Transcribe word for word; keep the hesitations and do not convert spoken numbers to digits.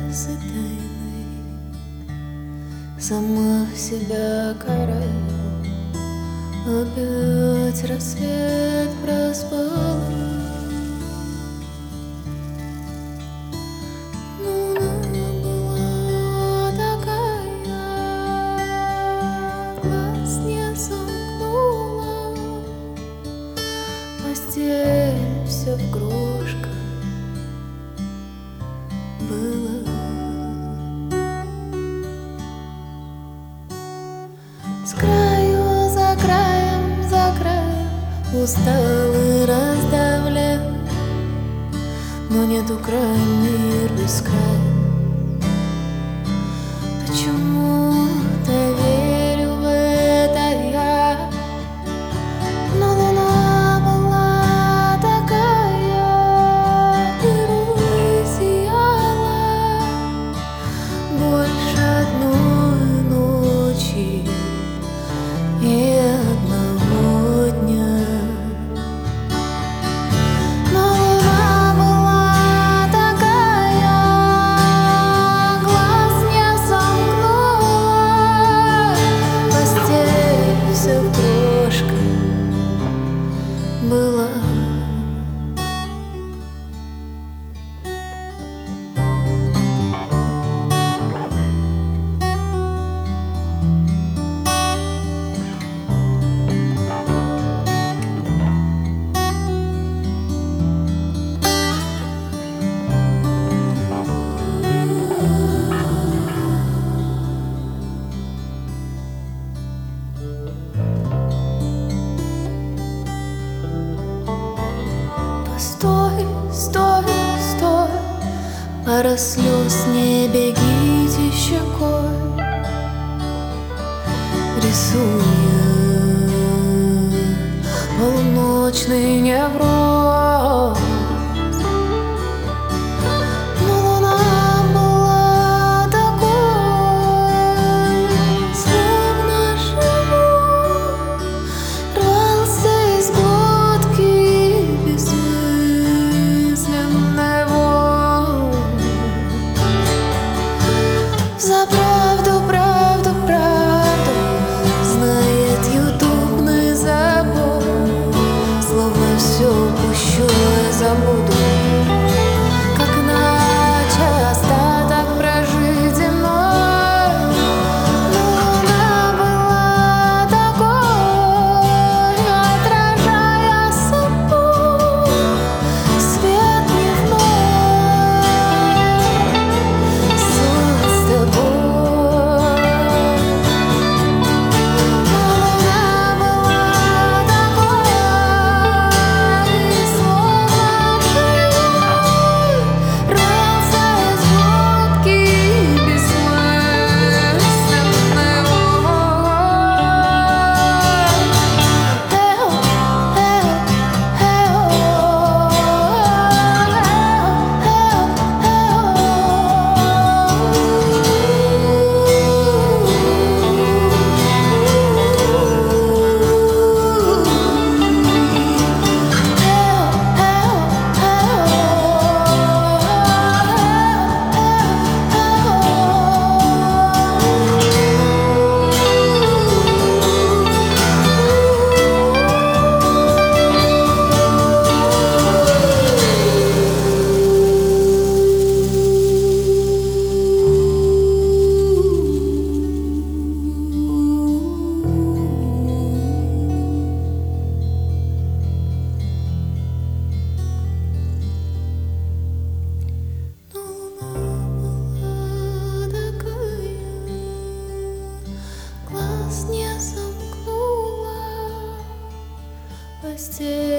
слезы тайны, сама себя караю. Опять рассвет проспала. Луна была такая, глаз не сомкнула. Постель все в крошках было. С краю за краем, за краем устал и раздавлен, но нету края, мир без края. Почему-то верю в это я. Но луна была такая, ты сияла больше одной ночи и одного дня. Но луна была такая, глаз не сомкнула. Постель все в крошках была. Стой, стой, стой, пара слез, не бегите щекой. Рисуя полуночный невроз. Но луна была такой, словно живой, рвался из глотки бессмысленной воли. За правду, правду, правду знает ютубный забор. Словно все пущу и забуду, как иначе остаток прожить зимой. Луна была такой, отражая собой свет дневной. Сон с тобой. Луна была такой, словно живой, рвался из глотки бессмысленной постель.